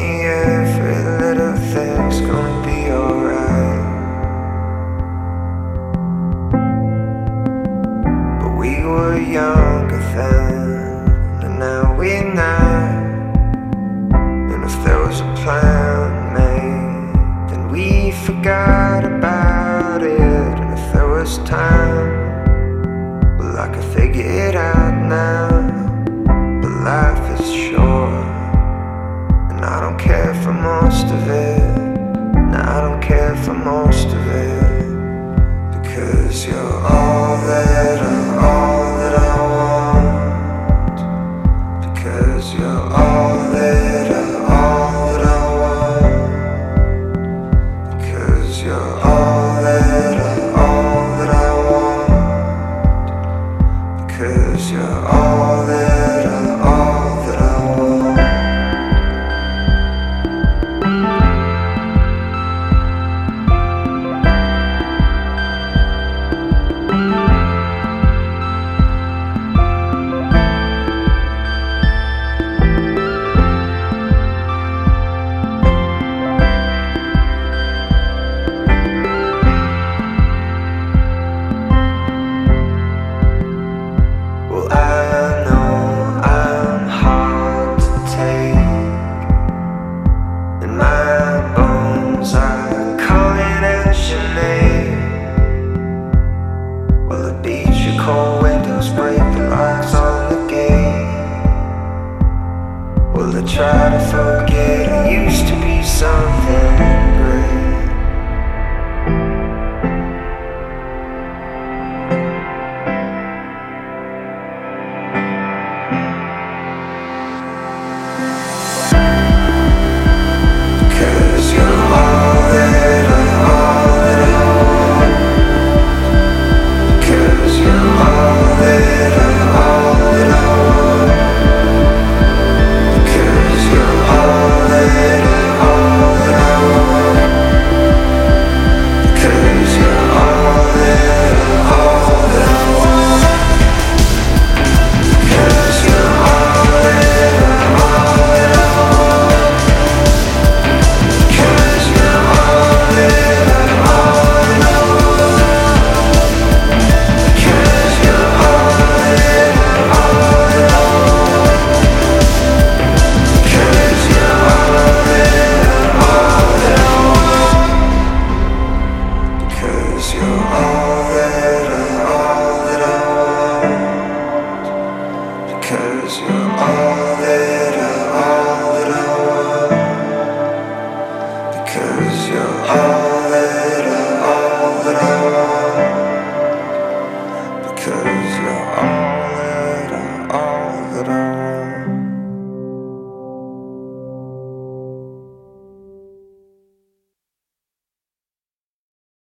me every little thing's gonna be alright. But we were younger then, and now we're not. And if there was a plan made, then we forgot about it. And if there was time, well, I can figure it out now. But life is short, and I don't care for most of it. No, I don't care for most of it. Because you're all that I want. Because you're all that I want. Because you're all that I want. Because you're all that I want. Cold windows break the locks on the gate. Well, I try to forget I used to be something great. Because you're all that I want. Because you're all that I want. Because you're all that I want. Because you're all that I want. Because you're all that I want. Because you're all that I Because you're all that I want.